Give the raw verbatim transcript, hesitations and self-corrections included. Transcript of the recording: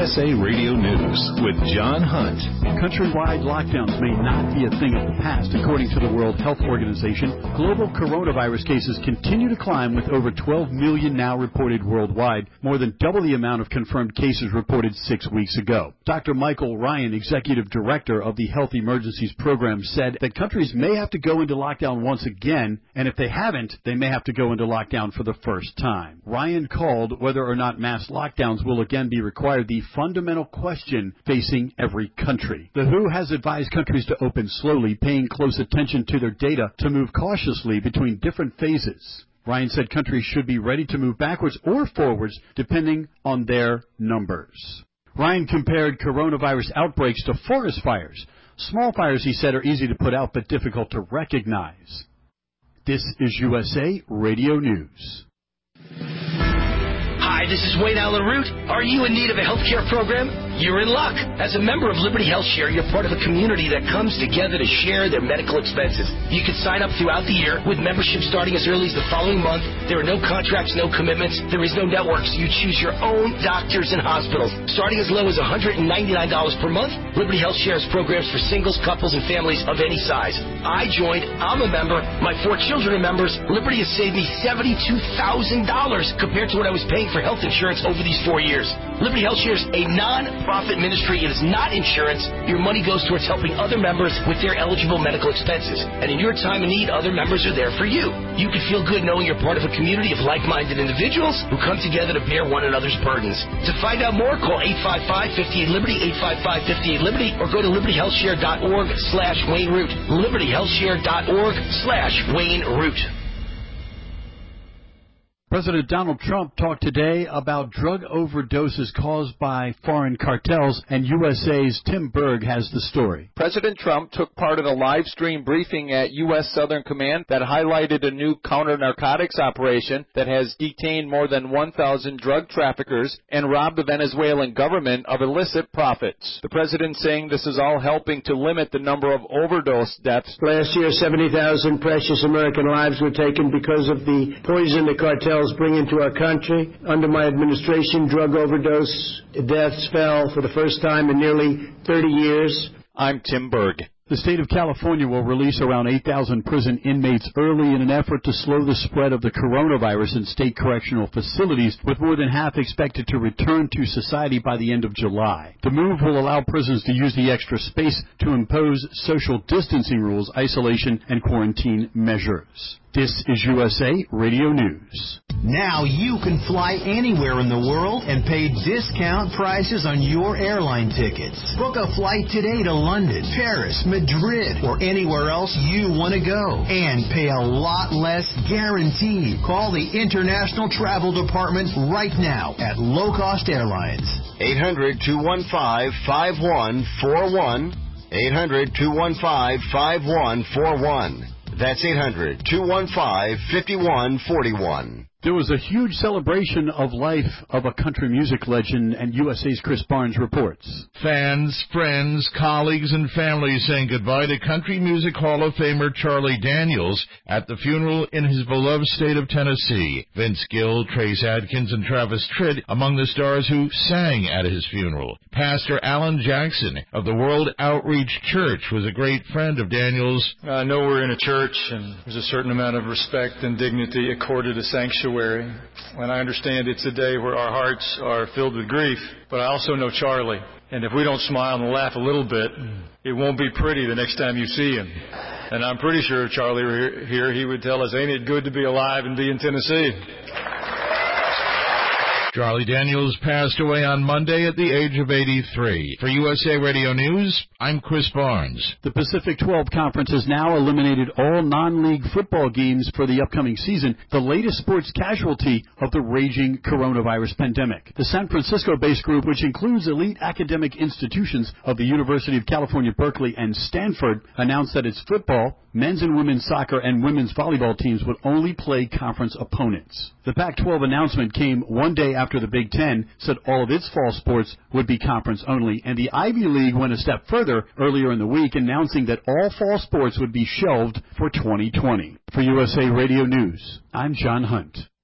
S A Radio News with John Hunt. Countrywide lockdowns may not be a thing of the past. According to the World Health Organization, global coronavirus cases continue to climb with over twelve million now reported worldwide, more than double the amount of confirmed cases reported six weeks ago. Doctor Michael Ryan, Executive Director of the Health Emergencies Program, said that countries may have to go into lockdown once again, and if they haven't, they may have to go into lockdown for the first time. Ryan called whether or not mass lockdowns will again be required the fundamental question facing every country. The W H O has advised countries to open slowly, paying close attention to their data to move cautiously between different phases. Ryan said countries should be ready to move backwards or forwards depending on their numbers. Ryan compared coronavirus outbreaks to forest fires. Small fires, he said, are easy to put out but difficult to recognize. This is U S A Radio News. Hi, this is Wayne Allen Root. Are you in need of a health care program? You're in luck. As a member of Liberty Health Share, you're part of a community that comes together to share their medical expenses. You can sign up throughout the year with membership starting as early as the following month. There are no contracts, no commitments. There is no network, so you choose your own doctors and hospitals. Starting as low as one hundred ninety-nine dollars per month, Liberty Health Share has programs for singles, couples, and families of any size. I joined. I'm a member. My four children are members. Liberty has saved me seventy-two thousand dollars compared to what I was paying for health insurance over these four years. Liberty Health Share is a non-profit ministry. It is not insurance. Your money goes towards helping other members with their eligible medical expenses. And in your time of need, other members are there for you. You can feel good knowing you're part of a community of like-minded individuals who come together to bear one another's burdens. To find out more, call eight five five, five eight, Liberty, eight five five, five eight, Liberty, or go to liberty health share dot org slash Wayne Root. liberty health share dot org slash Wayne Root. President Donald Trump talked today about drug overdoses caused by foreign cartels, and U S A's Tim Berg has the story. President Trump took part in a live stream briefing at U S Southern Command that highlighted a new counter-narcotics operation that has detained more than one thousand drug traffickers and robbed the Venezuelan government of illicit profits. The president saying this is all helping to limit the number of overdose deaths. Last year, seventy thousand precious American lives were taken because of the poison the cartel bring into our country. Under my administration, drug overdose deaths fell for the first time in nearly thirty years. I'm Tim Berg. The state of California will release around eight thousand prison inmates early in an effort to slow the spread of the coronavirus in state correctional facilities, with more than half expected to return to society by the end of July. The move will allow prisons to use the extra space to impose social distancing rules, isolation, and quarantine measures. This is U S A Radio News. Now you can fly anywhere in the world and pay discount prices on your airline tickets. Book a flight today to London, Paris, Madrid, or anywhere else you want to go. And pay a lot less guaranteed. Call the International Travel Department right now at Low Cost Airlines. eight hundred, two one five, five one four one. eight hundred, two one five, five one four one. That's eight hundred, two one five, five one four one. There was a huge celebration of life of a country music legend, and U S A's Chris Barnes reports. Fans, friends, colleagues, and family saying goodbye to Country Music Hall of Famer Charlie Daniels at the funeral in his beloved state of Tennessee. Vince Gill, Trace Adkins, and Travis Tritt among the stars who sang at his funeral. Pastor Alan Jackson of the World Outreach Church was a great friend of Daniels. I know we're in a church, and there's a certain amount of respect and dignity accorded to sanctuary. And I understand it's a day where our hearts are filled with grief, but I also know Charlie. And if we don't smile and laugh a little bit, it won't be pretty the next time you see him. And I'm pretty sure if Charlie were here, he would tell us, ain't it good to be alive and be in Tennessee? Charlie Daniels passed away on Monday at the age of eighty-three. For U S A Radio News, I'm Chris Barnes. The Pacific twelve Conference has now eliminated all non-league football games for the upcoming season, the latest sports casualty of the raging coronavirus pandemic. The San Francisco-based group, which includes elite academic institutions of the University of California, Berkeley, and Stanford, announced that its football, men's and women's soccer, and women's volleyball teams would only play conference opponents. The Pac twelve announcement came one day after the Big Ten said all of its fall sports would be conference only, and the Ivy League went a step further earlier in the week, announcing that all fall sports would be shelved for twenty twenty. For U S A Radio News, I'm John Hunt.